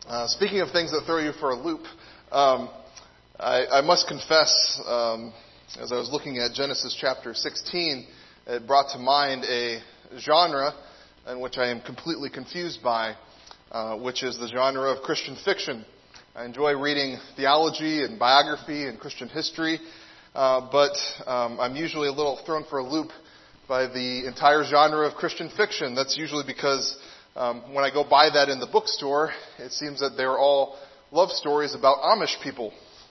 Speaking of things that throw you for a loop, I must confess, as I was looking at Genesis chapter 16, it brought to mind a genre in which I am completely confused by, which is the genre of Christian fiction. I enjoy reading theology and biography and Christian history, but I'm usually a little thrown for a loop by the entire genre of Christian fiction. That's usually because when I go buy that in the bookstore, it seems that they're all love stories about Amish people.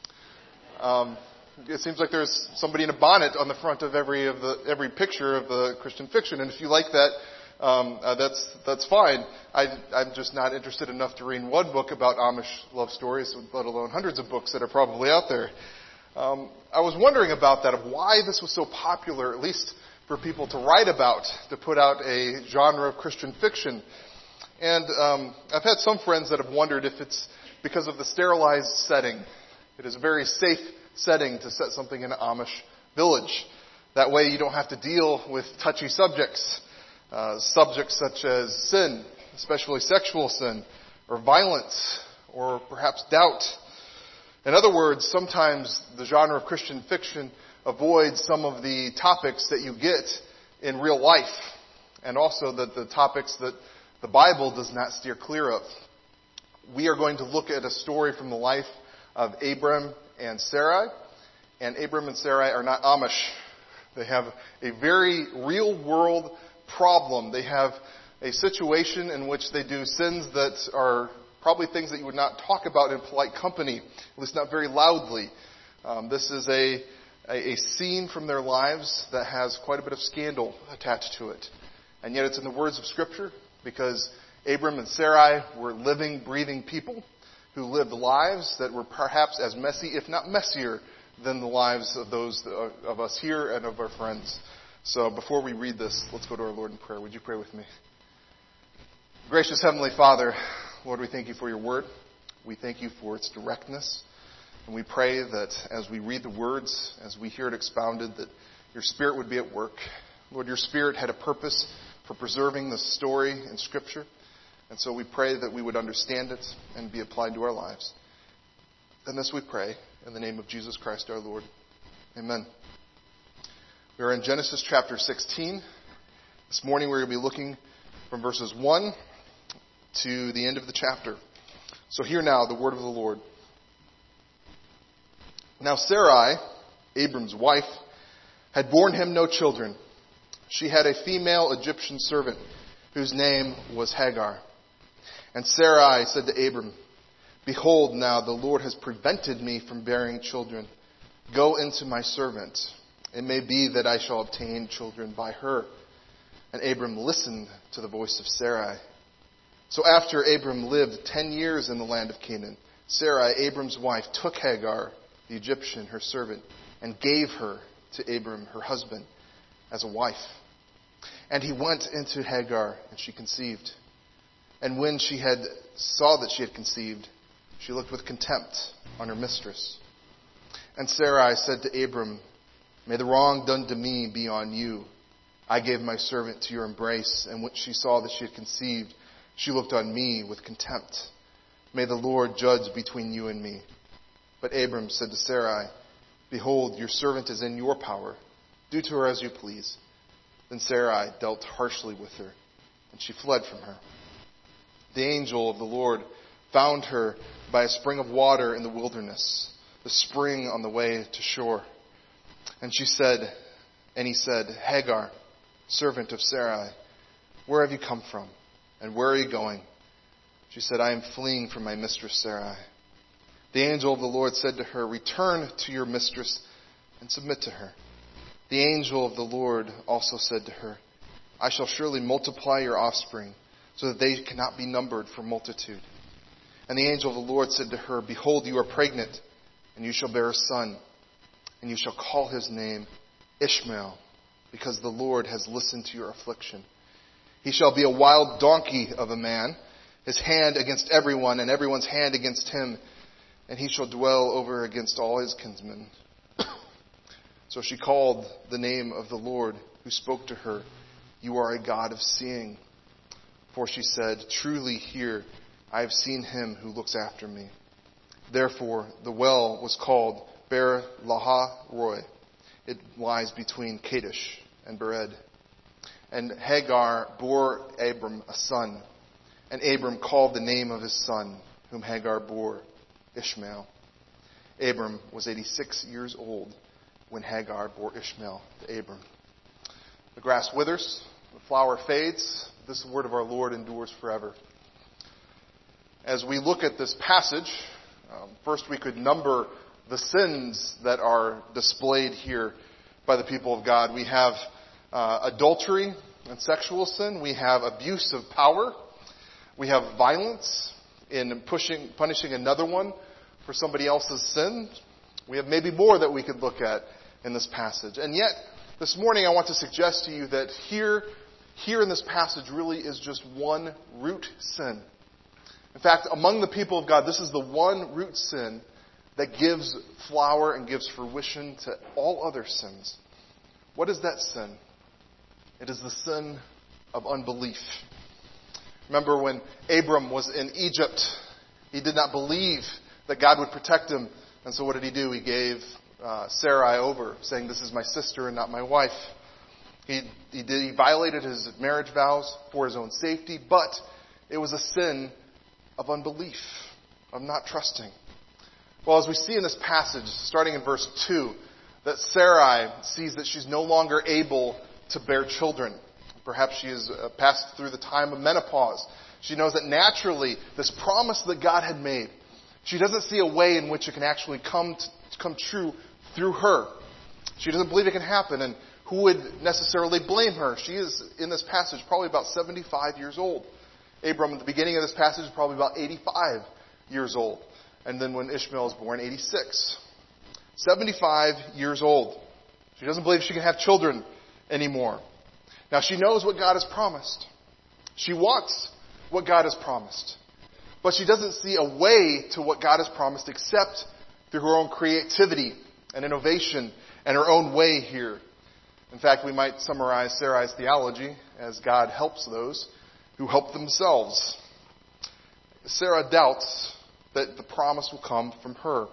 It seems like there's somebody in a bonnet on the front of every picture of the Christian fiction, and if you like that, that's fine. I'm just not interested enough to read one book about Amish love stories, let alone hundreds of books that are probably out there. I was wondering about that, of why this was so popular, at least for people to write about, to put out a genre of Christian fiction. And I've had some friends that have wondered if it's because of the sterilized setting. It is a very safe setting to set something in an Amish village. That way you don't have to deal with touchy subjects. Subjects such as sin, especially sexual sin, or violence, or perhaps doubt. In other words, sometimes the genre of Christian fiction avoids some of the topics that you get in real life, and also the topics that the Bible does not steer clear of. We are going to look at a story from the life of Abram and Sarai, and Abram and Sarai are not Amish. They have a very real world problem. They have a situation in which they do sins that are probably things that you would not talk about in polite company, at least not very loudly. This is a scene from their lives that has quite a bit of scandal attached to it. And yet it's in the words of Scripture, because Abram and Sarai were living, breathing people who lived lives that were perhaps as messy, if not messier, than the lives of those of us here and of our friends. So before we read this, let's go to our Lord in prayer. Would you pray with me? Gracious Heavenly Father, Lord, we thank you for your word. We thank you for its directness. And we pray that as we read the words, as we hear it expounded, that your Spirit would be at work. Lord, your Spirit had a purpose for preserving the story in Scripture. And so we pray that we would understand it and be applied to our lives. And this we pray in the name of Jesus Christ our Lord. Amen. We are in Genesis chapter 16. This morning we're going to be looking from verses 1 to the end of the chapter. So hear now the word of the Lord. Now Sarai, Abram's wife, had borne him no children. She had a female Egyptian servant whose name was Hagar. And Sarai said to Abram, "Behold, now the Lord has prevented me from bearing children. Go into my servant. It may be that I shall obtain children by her." And Abram listened to the voice of Sarai. So after Abram lived 10 years in the land of Canaan, Sarai, Abram's wife, took Hagar, the Egyptian, her servant, and gave her to Abram, her husband, as a wife. And he went into Hagar, and she conceived. And when she saw that she had conceived, she looked with contempt on her mistress. And Sarai said to Abram, "May the wrong done to me be on you. I gave my servant to your embrace, and when she saw that she had conceived, she looked on me with contempt. May the Lord judge between you and me." But Abram said to Sarai, "Behold, your servant is in your power. Do to her as you please." Then Sarai dealt harshly with her, and she fled from her. The angel of the Lord found her by a spring of water in the wilderness, the spring on the way to shore. And he said, "Hagar, servant of Sarai, where have you come from, and where are you going?" She said, "I am fleeing from my mistress Sarai." The angel of the Lord said to her, "Return to your mistress and submit to her." The angel of the Lord also said to her, "I shall surely multiply your offspring, so that they cannot be numbered for multitude." And the angel of the Lord said to her, "Behold, you are pregnant, and you shall bear a son, and you shall call his name Ishmael, because the Lord has listened to your affliction. He shall be a wild donkey of a man, his hand against everyone, and everyone's hand against him, and he shall dwell over against all his kinsmen." So she called the name of the Lord who spoke to her, "You are a God of seeing." For she said, "Truly here I have seen him who looks after me. Therefore, the well was called Ber Lahai Roi. It lies between Kadesh and Bered. And Hagar bore Abram a son. And Abram called the name of his son, whom Hagar bore, Ishmael. Abram was 86 years old when Hagar bore Ishmael to Abram. The grass withers, the flower fades. This word of our Lord endures forever. As we look at this passage, first we could number the sins that are displayed here by the people of God. We have adultery and sexual sin. We have abuse of power. We have violence in punishing another one for somebody else's sin. We have maybe more that we could look at in this passage. And yet, this morning I want to suggest to you that here in this passage really is just one root sin. In fact, among the people of God, this is the one root sin that gives flower and gives fruition to all other sins. What is that sin? It is the sin of unbelief. Remember when Abram was in Egypt, he did not believe that God would protect him. And so what did he do? He gave Sarai over, saying, "This is my sister and not my wife." He violated his marriage vows for his own safety, but it was a sin of unbelief, of not trusting. Well, as we see in this passage, starting in verse 2, that Sarai sees that she's no longer able to bear children. Perhaps she has passed through the time of menopause. She knows that naturally, this promise that God had made, she doesn't see a way in which it can actually come true through her. She doesn't believe it can happen, and who would necessarily blame her? She is, in this passage, probably about 75 years old. Abram, at the beginning of this passage, is probably about 85 years old. And then when Ishmael is born, 86. 75 years old. She doesn't believe she can have children anymore. Now, she knows what God has promised. She wants what God has promised. But she doesn't see a way to what God has promised except through her own creativity and innovation and her own way here. In fact, we might summarize Sarai's theology as God helps those who help themselves. Sarah doubts that the promise will come from her.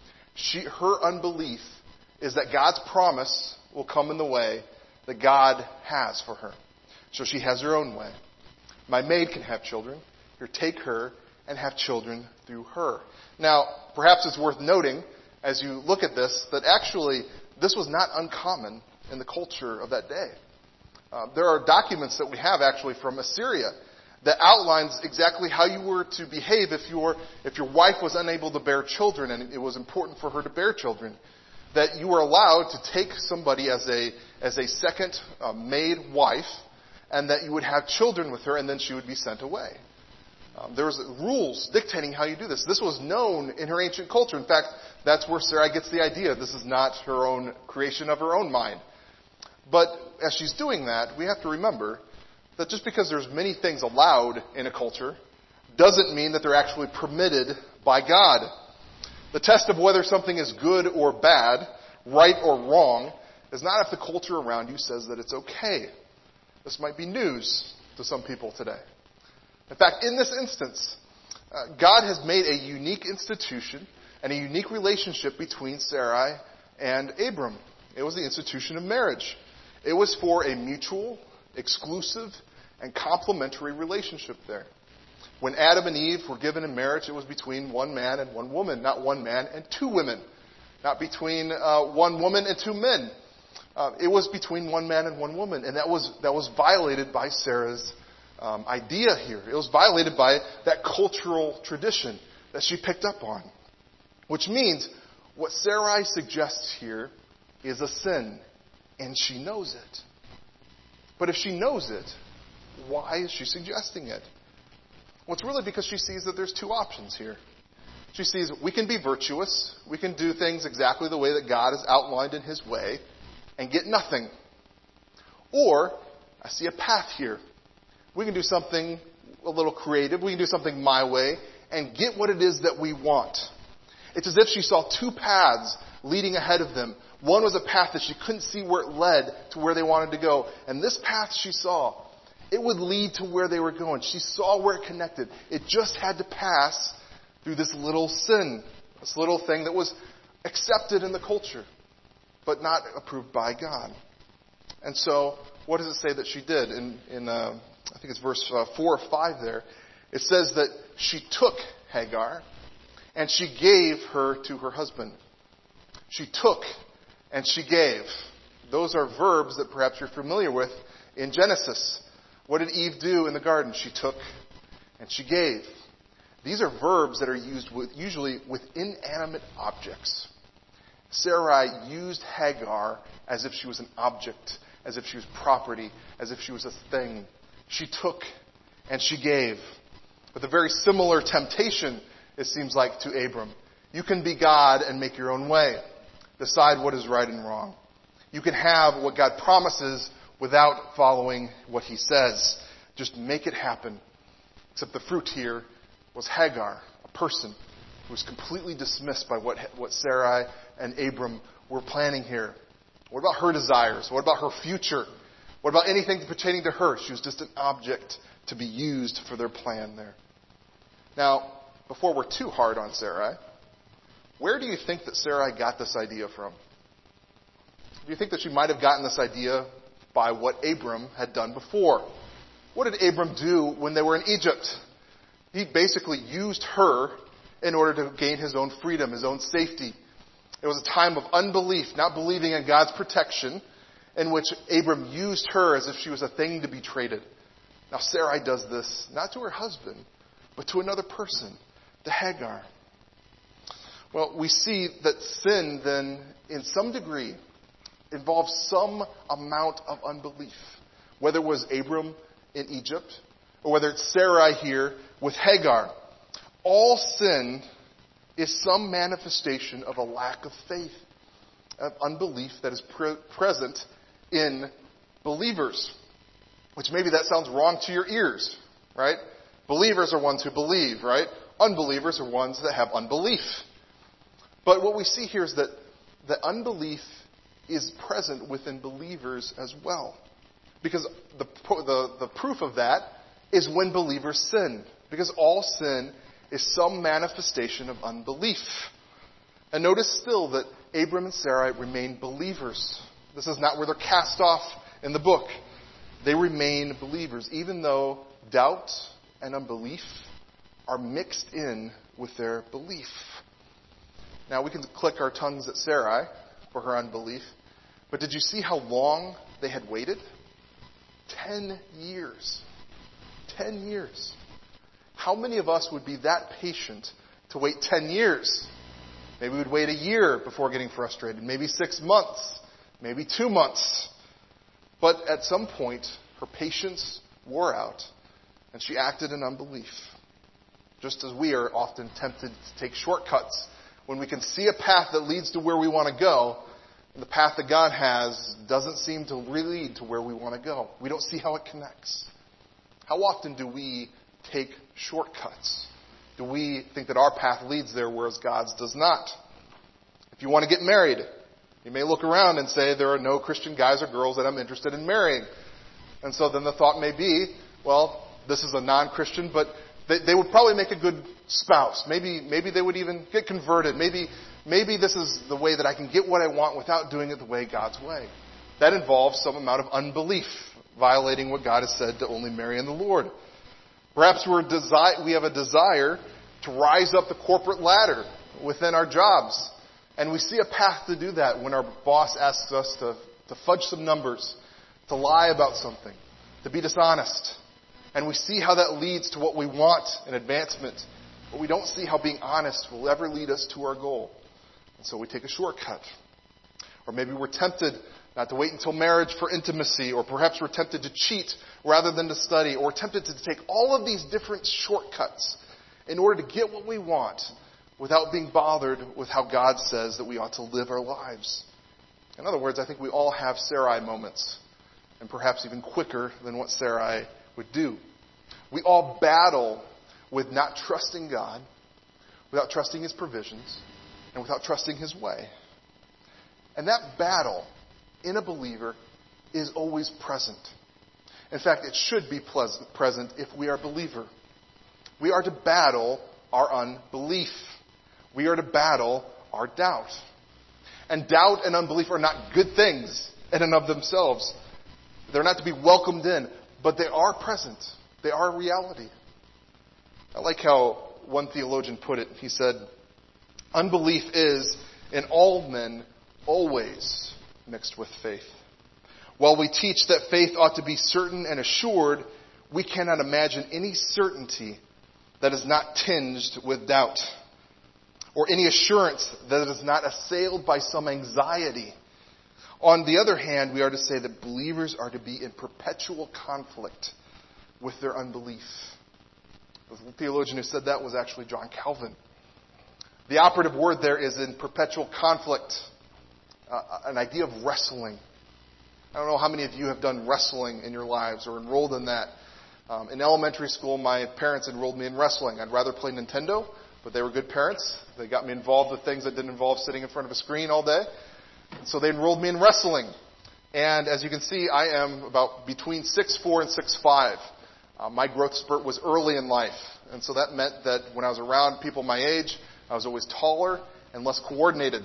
Her unbelief is that God's promise will come in the way that God has for her. So she has her own way. My maid can have children. Here, take her and have children through her. Now, perhaps it's worth noting, as you look at this, that actually this was not uncommon in the culture of that day. There are documents that we have actually from Assyria that outlines exactly how you were to behave if your wife was unable to bear children and it was important for her to bear children. That you were allowed to take somebody as a second maid wife, and that you would have children with her, and then she would be sent away. There was rules dictating how you do this. This was known in her ancient culture. In fact, that's where Sarai gets the idea. This is not her own creation of her own mind. But as she's doing that, we have to remember that just because there's many things allowed in a culture doesn't mean that they're actually permitted by God. The test of whether something is good or bad, right or wrong, is not if the culture around you says that it's okay. This might be news to some people today. In fact, in this instance, God has made a unique institution and a unique relationship between Sarai and Abram. It was the institution of marriage. It was for a mutual, exclusive, and complementary relationship there. When Adam and Eve were given in marriage, it was between one man and one woman, not one man and two women. Not between one woman and two men. It was between one man and one woman. And that was violated by Sarah's idea here. It was violated by that cultural tradition that she picked up on. Which means what Sarai suggests here is a sin. And she knows it. But if she knows it, why is she suggesting it? Well, it's really because she sees that there's two options here. She sees we can be virtuous. We can do things exactly the way that God has outlined in His way and get nothing. Or, I see a path here. We can do something a little creative. We can do something my way and get what it is that we want. It's as if she saw two paths leading ahead of them. One was a path that she couldn't see where it led to where they wanted to go. And this path she saw, It would lead to where they were going. She saw where it connected. It just had to pass through this little sin, this little thing that was accepted in the culture, but not approved by God. And so, what does it say that she did? In I think it's verse 4 or 5 there, it says that she took Hagar and she gave her to her husband. She took and she gave. Those are verbs that perhaps you're familiar with in Genesis. What did Eve do in the garden? She took and she gave. These are verbs that are used usually with inanimate objects. Sarai used Hagar as if she was an object, as if she was property, as if she was a thing. She took and she gave. With a very similar temptation, it seems like, to Abram. You can be God and make your own way. Decide what is right and wrong. You can have what God promises without following what He says. Just make it happen. Except the fruit here was Hagar, a person who was completely dismissed by what Sarai and Abram were planning here. What about her desires? What about her future? What about anything pertaining to her? She was just an object to be used for their plan there. Now, before we're too hard on Sarai, where do you think that Sarai got this idea from? Do you think that she might have gotten this idea by what Abram had done before? What did Abram do when they were in Egypt? He basically used her in order to gain his own freedom, his own safety. It was a time of unbelief, not believing in God's protection, in which Abram used her as if she was a thing to be traded. Now Sarai does this, not to her husband, but to another person, to Hagar. Well, we see that sin then, in some degree, involves some amount of unbelief. Whether it was Abram in Egypt, or whether it's Sarai here with Hagar. All sin is some manifestation of a lack of faith, of unbelief that is present in believers. Which maybe that sounds wrong to your ears, right? Believers are ones who believe, right? Unbelievers are ones that have unbelief. But what we see here is that unbelief is present within believers as well. Because the proof of that is when believers sin. Because all sin is some manifestation of unbelief. And notice still that Abram and Sarai remain believers. This is not where they're cast off in the book. They remain believers, even though doubt and unbelief are mixed in with their belief. Now, we can click our tongues at Sarai for her unbelief. But did you see how long they had waited? 10 years. 10 years. How many of us would be that patient to wait 10 years? Maybe we'd wait a year before getting frustrated. Maybe 6 months. Maybe 2 months. But at some point, her patience wore out, and she acted in unbelief. Just as we are often tempted to take shortcuts when we can see a path that leads to where we want to go, and the path that God has doesn't seem to really lead to where we want to go. We don't see how it connects. How often do we take shortcuts? Do we think that our path leads there, whereas God's does not? If you want to get married, you may look around and say, there are no Christian guys or girls that I'm interested in marrying. And so then the thought may be, well, this is a non-Christian, but they would probably make a good spouse. Maybe they would even get converted. Maybe this is the way that I can get what I want without doing it the way God's way. That involves some amount of unbelief, violating what God has said to only marry in the Lord. Perhaps we have a desire to rise up the corporate ladder within our jobs. And we see a path to do that when our boss asks us to fudge some numbers, to lie about something, to be dishonest. And we see how that leads to what we want, an advancement. But we don't see how being honest will ever lead us to our goal. And so we take a shortcut. Or maybe we're tempted not to wait until marriage for intimacy. Or perhaps we're tempted to cheat rather than to study. Or tempted to take all of these different shortcuts in order to get what we want without being bothered with how God says that we ought to live our lives. In other words, I think we all have Sarai moments. And perhaps even quicker than what Sarai would do. We all battle with not trusting God, without trusting His provisions, and without trusting His way. And that battle in a believer is always present. In fact, it should be present if we are a believer. We are to battle our unbelief. We are to battle our doubt. And doubt and unbelief are not good things in and of themselves. They're not to be welcomed in, but they are present. They are a reality. I like how one theologian put it. He said, unbelief is, in all men, always mixed with faith. While we teach that faith ought to be certain and assured, we cannot imagine any certainty that is not tinged with doubt, or any assurance that is not assailed by some anxiety. On the other hand, we are to say that believers are to be in perpetual conflict with their unbelief. The theologian who said that was actually John Calvin. The operative word there is in perpetual conflict, an idea of wrestling. I don't know how many of you have done wrestling in your lives or enrolled in that. In elementary school, my parents enrolled me in wrestling. I'd rather play Nintendo, but they were good parents. They got me involved with things that didn't involve sitting in front of a screen all day. And so they enrolled me in wrestling. And as you can see, I am about between 6'4" and 6'5". My growth spurt was early in life. And so that meant that when I was around people my age, I was always taller and less coordinated.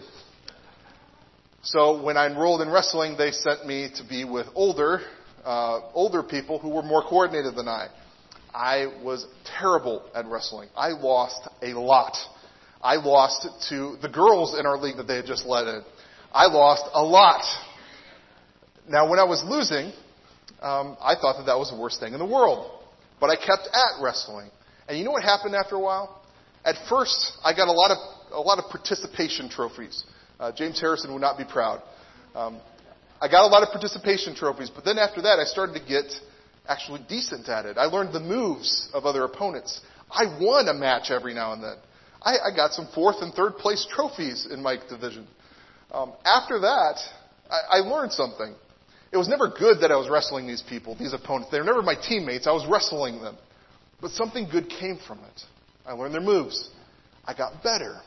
So when I enrolled in wrestling, they sent me to be with older people who were more coordinated than I. I was terrible at wrestling. I lost a lot. I lost to the girls in our league that they had just let in. I lost a lot. Now, when I was losing, I thought that was the worst thing in the world. But I kept at wrestling. And you know what happened after a while? At first, I got a lot of participation trophies. James Harrison would not be proud. I got a lot of participation trophies, but then after that, I started to get actually decent at it. I learned the moves of other opponents. I won a match every now and then. I got some 4th and 3rd place trophies in my division. After that, I learned something. It was never good that I was wrestling these people, these opponents. They were never my teammates. I was wrestling them. But something good came from it. I learned their moves. I got better.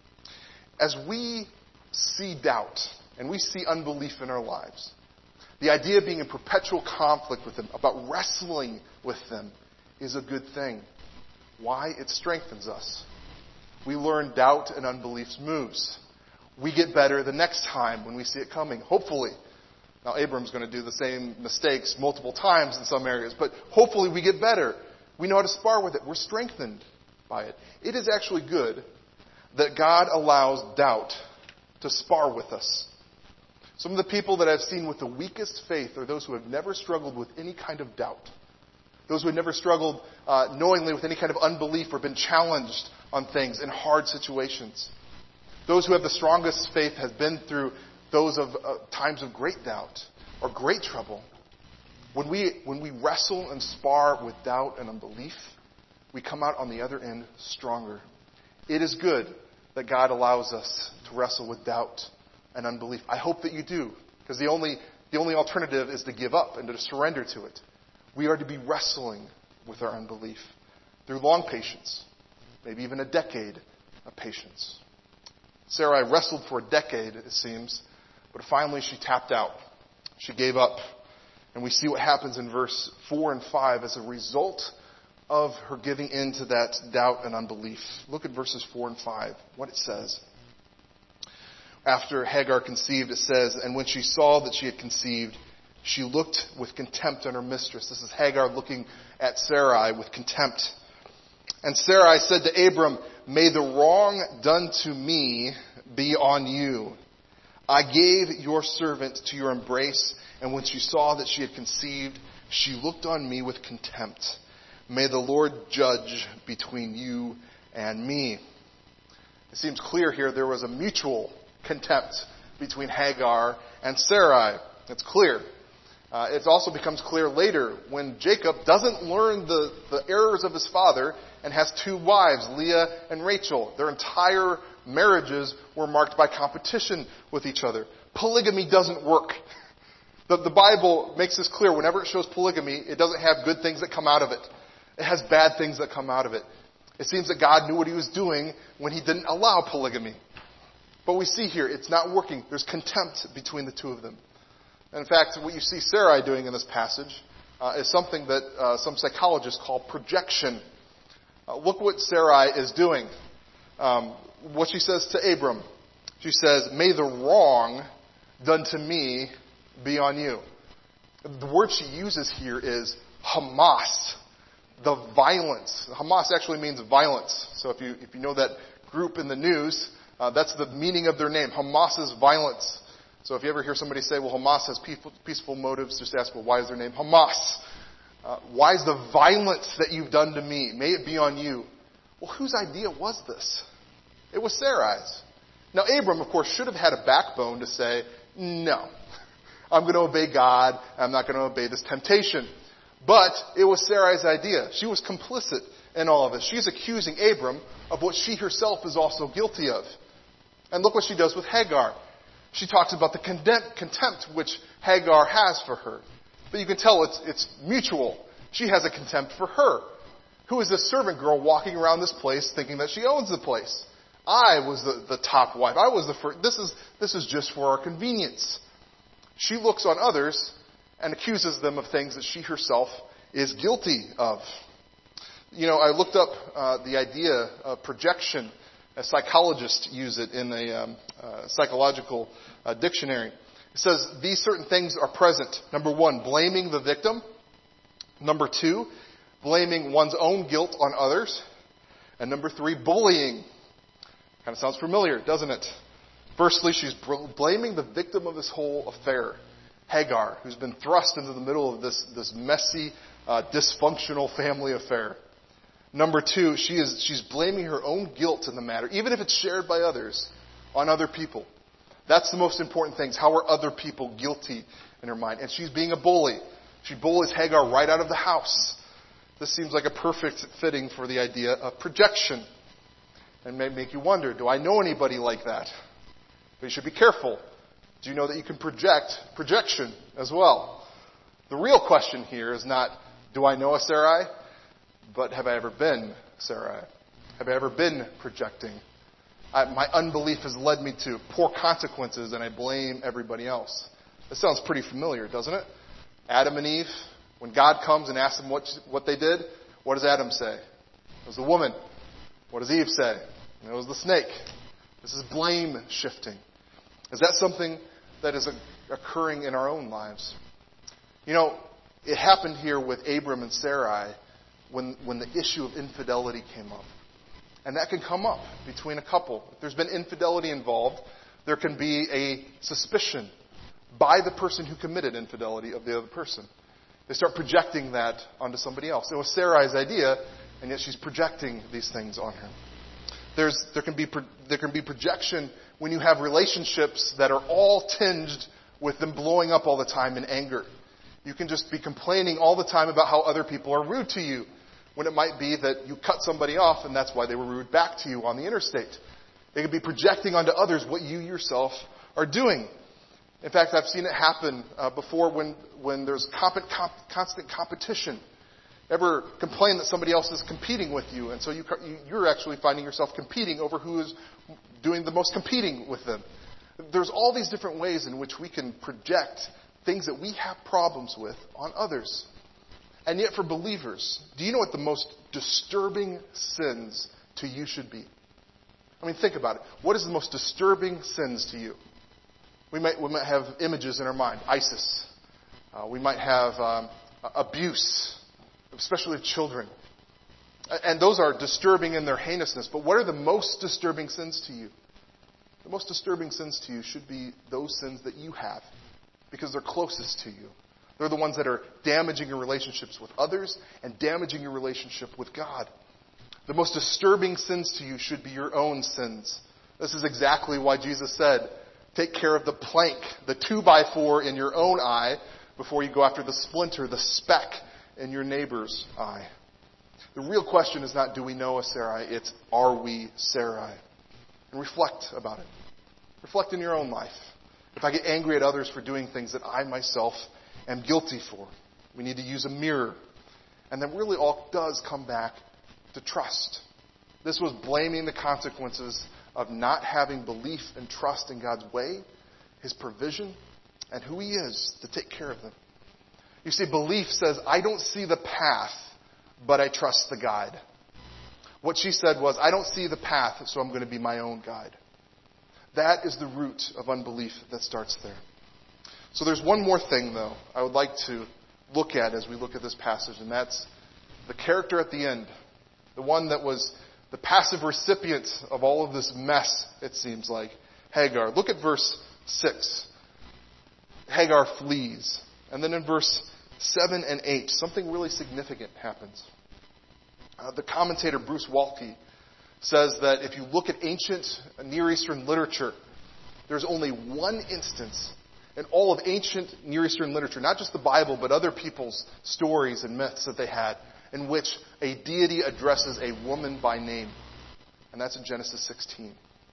As we see doubt and we see unbelief in our lives, the idea of being in perpetual conflict with them, about wrestling with them, is a good thing. Why? It strengthens us. We learn doubt and unbelief's moves. We get better the next time when we see it coming, hopefully. Now, Abram's going to do the same mistakes multiple times in some areas, but hopefully we get better. We know how to spar with it. We're strengthened by it. It is actually good that God allows doubt to spar with us. Some of the people that I've seen with the weakest faith are those who have never struggled with any kind of doubt. Those who have never struggled knowingly with any kind of unbelief or been challenged on things in hard situations. Those who have the strongest faith have been through those of times of great doubt or great trouble. When we wrestle and spar with doubt and unbelief, we come out on the other end stronger. It is good that God allows us to wrestle with doubt and unbelief. I hope that you do, because the only alternative is to give up and to surrender to it. We are to be wrestling with our unbelief through long patience, maybe even a decade of patience. Sarai wrestled for a decade, it seems, but finally she tapped out. She gave up. And we see what happens in verse 4 and 5 as a result of her giving in to that doubt and unbelief. Look at verses 4 and 5, what it says. After Hagar conceived, it says, and when she saw that she had conceived, she looked with contempt on her mistress. This is Hagar looking at Sarai with contempt. And Sarai said to Abram, may the wrong done to me be on you. I gave your servant to your embrace, and when she saw that she had conceived, she looked on me with contempt. May the Lord judge between you and me. It seems clear here there was a mutual contempt between Hagar and Sarai. It's clear. It also becomes clear later when Jacob doesn't learn the errors of his father and has 2 wives, Leah and Rachel. Their entire marriages were marked by competition with each other. Polygamy doesn't work. The Bible makes this clear. Whenever it shows polygamy, it doesn't have good things that come out of it. It has bad things that come out of it. It seems that God knew what he was doing when he didn't allow polygamy. But we see here, it's not working. There's contempt between the two of them. And in fact, what you see Sarai doing in this passage is something that some psychologists call projection. Look what Sarai is doing. What she says to Abram. She says, "May the wrong done to me be on you." The word she uses here is Hamas, the violence. Hamas actually means violence. So if you know that group in the news, that's the meaning of their name, Hamas's violence. So if you ever hear somebody say, well, Hamas has peaceful motives, just ask, well, why is their name Hamas? Why is the violence that you've done to me? May it be on you. Well, whose idea was this? It was Sarai's. Now, Abram, of course, should have had a backbone to say, no, I'm going to obey God. I'm not going to obey this temptation. But it was Sarai's idea. She was complicit in all of this. She's accusing Abram of what she herself is also guilty of. And look what she does with Hagar. She talks about the contempt which Hagar has for her. But you can tell it's mutual. She has a contempt for her. Who is this servant girl walking around this place thinking that she owns the place? I was the top wife. I was the first. This is just for our convenience. She looks on others and accuses them of things that she herself is guilty of. You know, I looked up the idea of projection. A psychologist use it in a psychological dictionary. It says these certain things are present. Number 1, blaming the victim. Number 2, blaming one's own guilt on others. And number 3, bullying. Kind of sounds familiar, doesn't it? Firstly, she's blaming the victim of this whole affair, Hagar, who's been thrust into the middle of this messy, dysfunctional family affair. Number 2, she's blaming her own guilt in the matter, even if it's shared by others, on other people. That's the most important thing. How are other people guilty in her mind? And she's being a bully. She bullies Hagar right out of the house. This seems like a perfect fitting for the idea of projection. And may make you wonder, do I know anybody like that? But you should be careful. Do you know that you can project projection as well? The real question here is not, do I know a Sarai? But have I ever been Sarai? Have I ever been projecting? My unbelief has led me to poor consequences and I blame everybody else. This sounds pretty familiar, doesn't it? Adam and Eve, when God comes and asks them what they did, what does Adam say? It was the woman. What does Eve say? It was the snake. This is blame shifting. Is that something that is occurring in our own lives? You know, it happened here with Abram and Sarai when the issue of infidelity came up. And that can come up between a couple. If there's been infidelity involved, there can be a suspicion by the person who committed infidelity of the other person. They start projecting that onto somebody else. It was Sarai's idea, and yet she's projecting these things on her. There can be projection when you have relationships that are all tinged with them blowing up all the time in anger. You can just be complaining all the time about how other people are rude to you, when it might be that you cut somebody off and that's why they were rude back to you on the interstate. They could be projecting onto others what you yourself are doing. In fact, I've seen it happen before when there's constant competition. Ever complain that somebody else is competing with you, and so you're actually finding yourself competing over who is doing the most competing with them. There's all these different ways in which we can project things that we have problems with on others. And yet for believers, do you know what the most disturbing sins to you should be? I mean, think about it. What is the most disturbing sins to you? We might have images in our mind. ISIS. We might have abuse, especially of children. And those are disturbing in their heinousness. But what are the most disturbing sins to you? The most disturbing sins to you should be those sins that you have, because they're closest to you. They're the ones that are damaging your relationships with others and damaging your relationship with God. The most disturbing sins to you should be your own sins. This is exactly why Jesus said, take care of the plank, the 2x4 in your own eye before you go after the splinter, the speck in your neighbor's eye. The real question is not, do we know a Sarai? It's, are we Sarai? And reflect about it. Reflect in your own life. If I get angry at others for doing things that I myself am guilty for, we need to use a mirror. And then really all does come back to trust. This was blaming the consequences of not having belief and trust in God's way, His provision, and who He is to take care of them. You see, belief says, I don't see the path, but I trust the guide. What she said was, I don't see the path, so I'm going to be my own guide. That is the root of unbelief that starts there. So there's one more thing, though, I would like to look at as we look at this passage, and that's the character at the end. The one that was the passive recipient of all of this mess, it seems like. Hagar. Look at verse 6. Hagar flees. And then in verse 7 and 8, something really significant happens. The commentator Bruce Waltke says that if you look at ancient Near Eastern literature, there's only one instance in all of ancient Near Eastern literature, not just the Bible, but other people's stories and myths that they had, in which a deity addresses a woman by name. And that's in Genesis 16.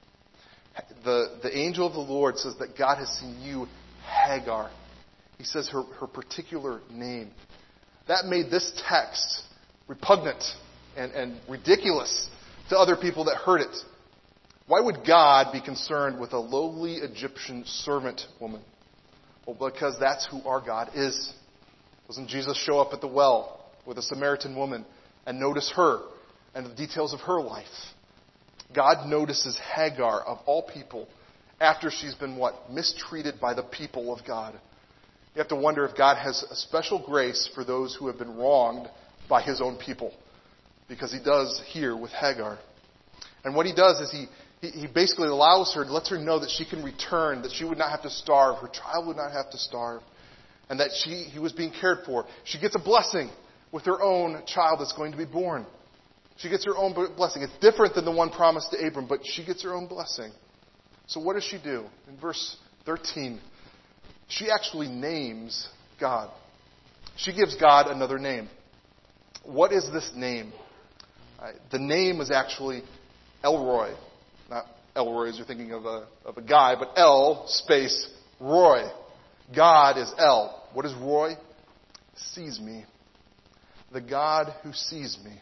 The angel of the Lord says that God has seen you, Hagar. He says her particular name. That made this text repugnant and ridiculous to other people that heard it. Why would God be concerned with a lowly Egyptian servant woman? Well, because that's who our God is. Doesn't Jesus show up at the well with a Samaritan woman and notice her and the details of her life? God notices Hagar, of all people, after she's been mistreated by the people of God. You have to wonder if God has a special grace for those who have been wronged by his own people. Because he does here with Hagar. And what he does is he basically allows her, lets her know that she can return, that she would not have to starve, her child would not have to starve, and that he was being cared for. She gets a blessing with her own child that's going to be born. She gets her own blessing. It's different than the one promised to Abram, but she gets her own blessing. So what does she do? In verse 13, she actually names God. She gives God another name. What is this name? The name is actually Elroy. Not Elroy as you're thinking of a guy, but El space Roy. God is El. What is Roy? Sees me. The God who sees me.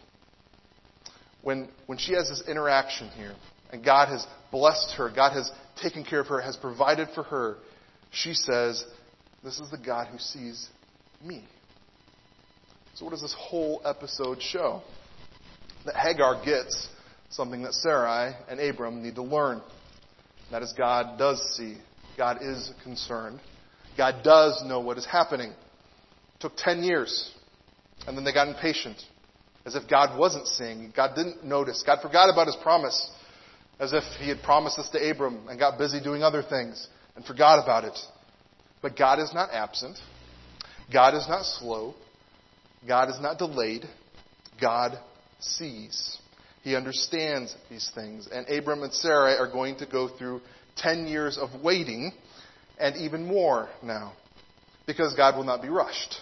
When she has this interaction here, and God has blessed her, God has taken care of her, has provided for her, she says, this is the God who sees me. So what does this whole episode show? That Hagar gets something that Sarai and Abram need to learn. That is, God does see. God is concerned. God does know what is happening. It took 10 years. And then they got impatient. As if God wasn't seeing. God didn't notice. God forgot about his promise. As if he had promised this to Abram and got busy doing other things and forgot about it. But God is not absent. God is not slow. God is not delayed. God sees. He understands these things. And Abram and Sarai are going to go through 10 years of waiting and even more now. Because God will not be rushed.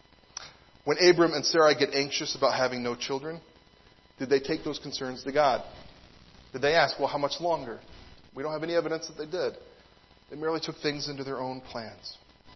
When Abram and Sarai get anxious about having no children, did they take those concerns to God? Did they ask, well, how much longer? We don't have any evidence that they did. They merely took things into their own plans.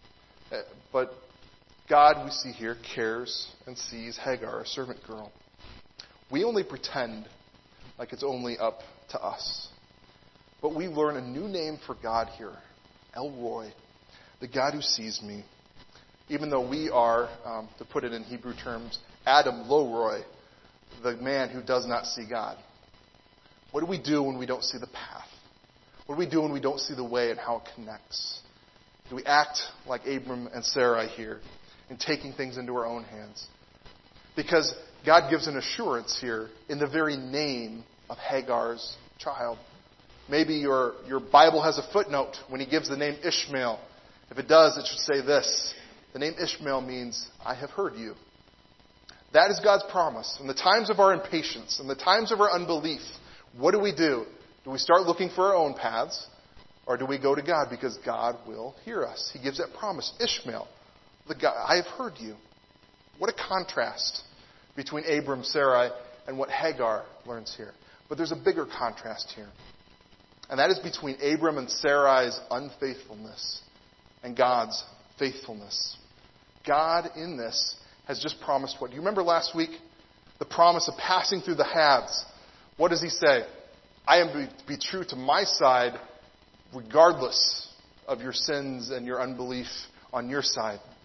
But God, we see here, cares and sees Hagar, a servant girl. We only pretend like it's only up to us. But we learn a new name for God here, Elroy, the God who sees me. Even though we are, to put it in Hebrew terms, Adam Lo-Roy, the man who does not see God. What do we do when we don't see the path? What do we do when we don't see the way and how it connects? Do we act like Abram and Sarai here in taking things into our own hands? Because God gives an assurance here in the very name of Hagar's child. Maybe your Bible has a footnote when he gives the name Ishmael. If it does, it should say this. The name Ishmael means, I have heard you. That is God's promise. In the times of our impatience, in the times of our unbelief, what do? Do we start looking for our own paths? Or do we go to God because God will hear us? He gives that promise. Ishmael, the God, I have heard you. What a contrast between Abram, Sarai, and what Hagar learns here. But there's a bigger contrast here. And that is between Abram and Sarai's unfaithfulness and God's faithfulness. God in this has just promised what? Do you remember last week? The promise of passing through the Haths. What does he say? I am to be true to my side regardless of your sins and your unbelief on your side.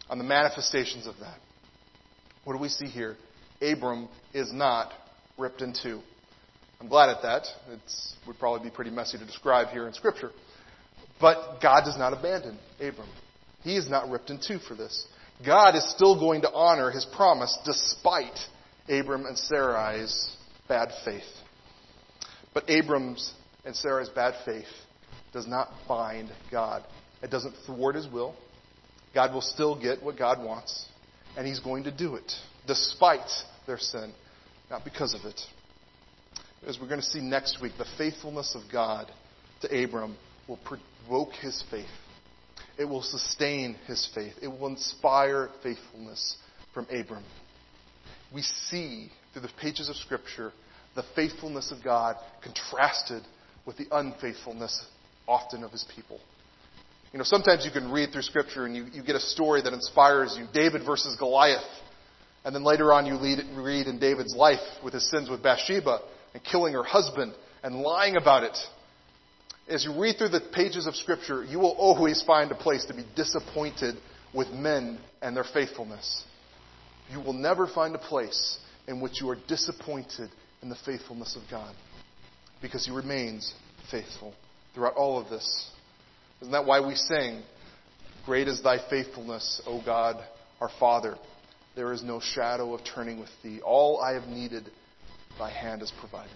on the manifestations of that. What do we see here? Abram is not ripped in two. I'm glad at that. It would probably be pretty messy to describe here in Scripture. But God does not abandon Abram. He is not ripped in two for this. God is still going to honor His promise despite Abram and Sarai's bad faith. But Abram's and Sarai's bad faith does not bind God. It doesn't thwart His will. God will still get what God wants, and He's going to do it despite their sin, not because of it. As we're going to see next week, the faithfulness of God to Abram will provoke his faith. It will sustain his faith. It will inspire faithfulness from Abram. We see through the pages of Scripture the faithfulness of God contrasted with the unfaithfulness often of His people. You know, sometimes you can read through Scripture and you get a story that inspires you. David versus Goliath. And then later on you read in David's life with his sins with Bathsheba and killing her husband and lying about it. As you read through the pages of Scripture, you will always find a place to be disappointed with men and their faithfulness. You will never find a place in which you are disappointed in the faithfulness of God, because He remains faithful throughout all of this. Isn't that why we sing, "Great is Thy faithfulness, O God, our Father. There is no shadow of turning with Thee. All I have needed, Thy hand has provided."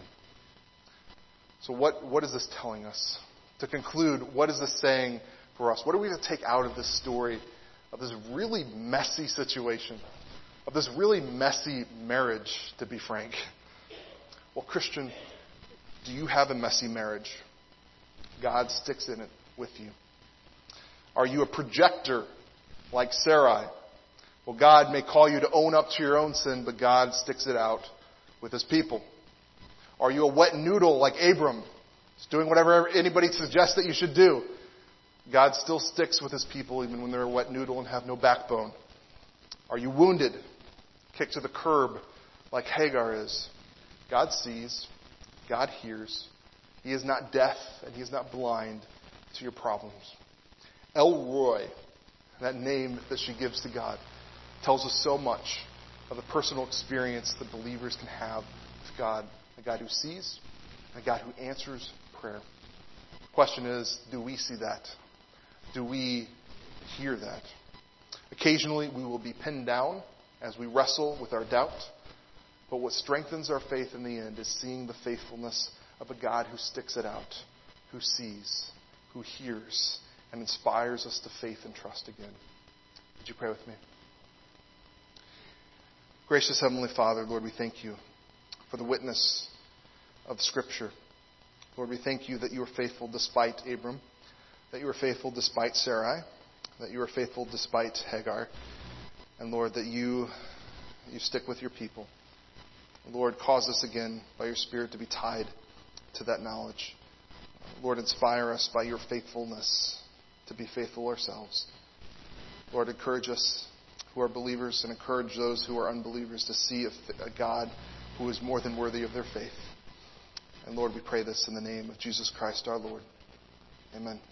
So what is this telling us? To conclude, what is this saying for us? What are we to take out of this story, of this really messy situation, of this really messy marriage, to be frank? Well, Christian, do you have a messy marriage? God sticks in it with you. Are you a projector like Sarai? Well, God may call you to own up to your own sin, but God sticks it out with His people. Are you a wet noodle like Abram? Just doing whatever anybody suggests that you should do. God still sticks with His people even when they're a wet noodle and have no backbone. Are you wounded, kicked to the curb like Hagar is? God sees. God hears. He is not deaf and He is not blind to your problems. El Roi, that name that she gives to God, tells us so much of the personal experience that believers can have with God. A God who sees, a God who answers prayer. The question is, do we see that? Do we hear that? Occasionally we will be pinned down as we wrestle with our doubt. But what strengthens our faith in the end is seeing the faithfulness of a God who sticks it out, who sees, who hears, and inspires us to faith and trust again. Would you pray with me? Gracious Heavenly Father, Lord, we thank You for the witness of Scripture. Lord, we thank You that You were faithful despite Abram, that You were faithful despite Sarai, that You were faithful despite Hagar, and Lord, that You stick with Your people. Lord, cause us again by Your Spirit to be tied to that knowledge. Lord, inspire us by Your faithfulness to be faithful ourselves. Lord, encourage us who are believers and encourage those who are unbelievers to see a God who is more than worthy of their faith. And Lord, we pray this in the name of Jesus Christ our Lord. Amen.